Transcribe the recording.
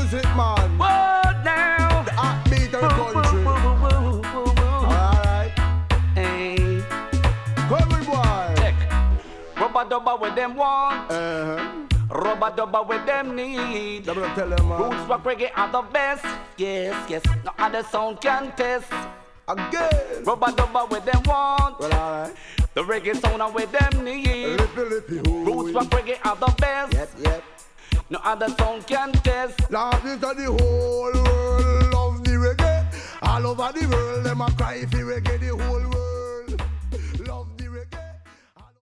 music, man. What now? The heartbeat of the country. Alright. Hey. Come on, boy. Check. Rubber dubber with them want. Rubber dubber with them need. Double tell them, man. Roots rock reggae are the best. Yes, yes. No other sound can test. Again. Rubber dubber with them want. Well, alright. The reggae sound are with them need. Lippy, Roots rock reggae are the best. Yep. No other sound can test. Love is that the whole world love the reggae. All over the world, them a cry for reggae. The whole world.